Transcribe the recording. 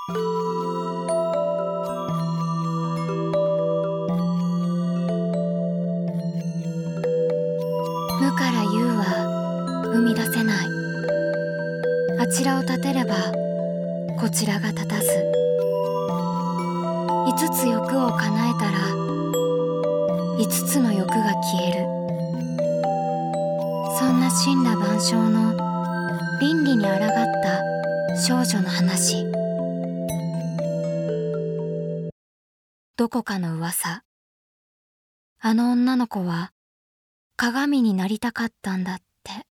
無から有は生み出せない。あちらを立てればこちらが立たず、5つ欲を叶えたら5つの欲が消える。そんな森羅万象の倫理に抗った少女の話。どこかの噂。あの女の子は鏡になりたかったんだって。